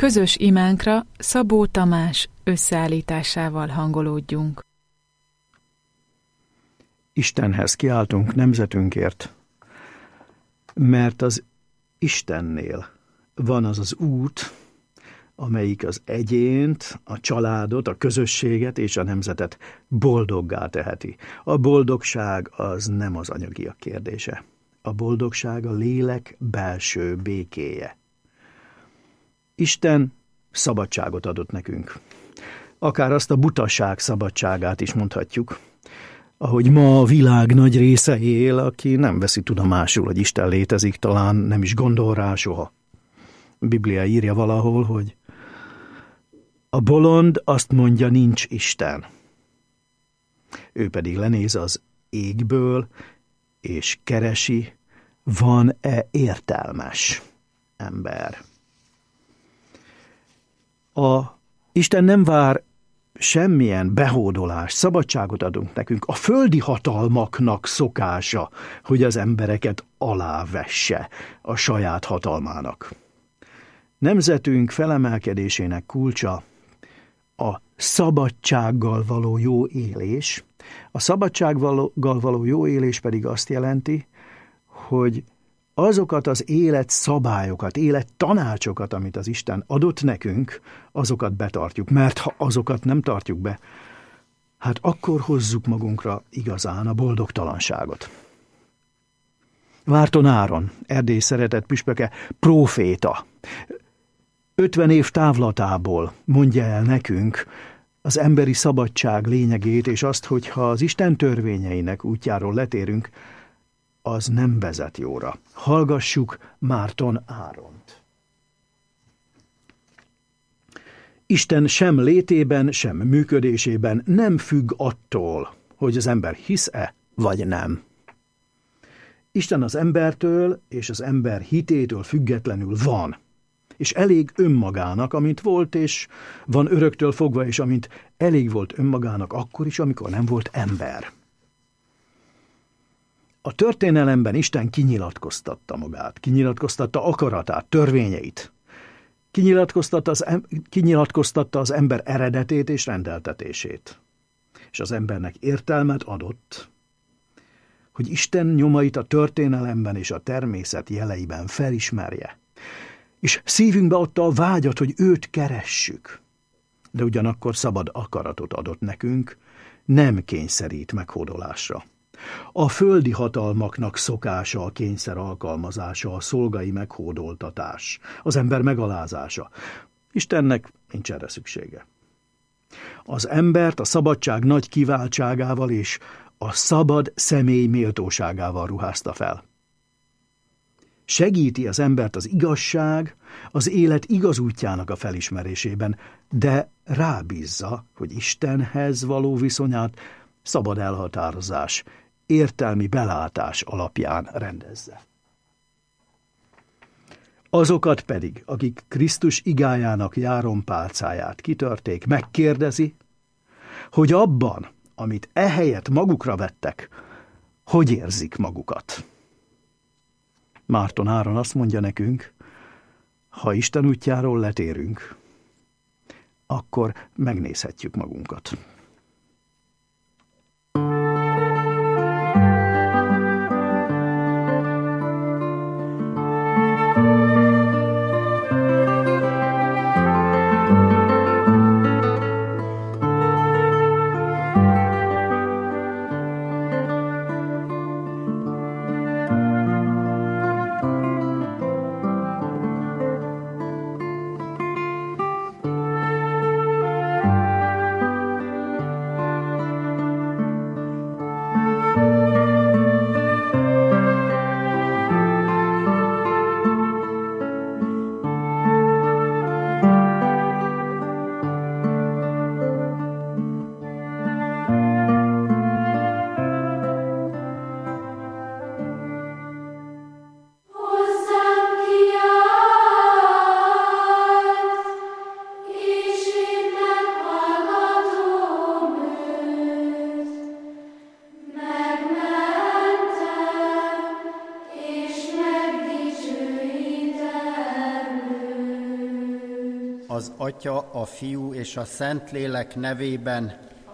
Közös imánkra Szabó Tamás összeállításával hangolódjunk. Istenhez kiáltunk nemzetünkért, mert az Istennél van az az út, amelyik az egyént, a családot, a közösséget és a nemzetet boldoggá teheti. A boldogság az nem az anyagiak kérdése. A boldogság a lélek belső békéje. Isten szabadságot adott nekünk. Akár azt a butaság szabadságát is mondhatjuk, ahogy ma a világ nagy része él, aki nem veszi tudomásul, hogy Isten létezik, talán nem is gondol rá soha. A Biblia írja valahol, hogy a bolond azt mondja, nincs Isten. Ő pedig lenéz az égből, és keresi, van-e értelmes ember. Isten nem vár semmilyen behódolást, szabadságot adunk nekünk. A földi hatalmaknak szokása, hogy az embereket alávesse a saját hatalmának. Nemzetünk felemelkedésének kulcsa a szabadsággal való jó élés. A szabadsággal való jó élés pedig azt jelenti, hogy azokat az élet szabályokat, élet tanácsokat, amit az Isten adott nekünk, azokat betartjuk. Mert ha azokat nem tartjuk be, hát akkor hozzuk magunkra igazán a boldogtalanságot. Márton Áron, Erdély szeretett püspöke, próféta, 50 év távlatából mondja el nekünk az emberi szabadság lényegét, és azt, hogy ha az Isten törvényeinek útjáról letérünk, az nem vezet jóra. Hallgassuk Márton Áront. Isten sem létében, sem működésében nem függ attól, hogy az ember hisz-e, vagy nem. Isten az embertől és az ember hitétől függetlenül van, és elég önmagának, amint volt, és van öröktől fogva, és amint elég volt önmagának akkor is, amikor nem volt ember. A történelemben Isten kinyilatkoztatta magát, kinyilatkoztatta akaratát, törvényeit, kinyilatkoztatta az ember eredetét és rendeltetését. És az embernek értelmet adott, hogy Isten nyomait a történelemben és a természet jeleiben felismerje. És szívünkbe adta a vágyat, hogy őt keressük. De ugyanakkor szabad akaratot adott nekünk, nem kényszerít meghódolásra. A földi hatalmaknak szokása a kényszer alkalmazása, a szolgai meghódoltatás, az ember megalázása. Istennek nincs erre szüksége. Az embert a szabadság nagy kiváltságával és a szabad személy méltóságával ruházta fel. Segíti az embert az igazság, az élet igaz útjának a felismerésében, de rábízza, hogy Istenhez való viszonyát szabad elhatározás, értelmi belátás alapján rendezze. Azokat pedig, akik Krisztus igájának járonpálcáját kitörték, megkérdezi, hogy abban, amit ehelyett magukra vettek, hogy érzik magukat. Márton Áron azt mondja nekünk, ha Isten útjáról letérünk, akkor megnézhetjük magunkat. az Atya, a Fiú és a Szentlélek nevében.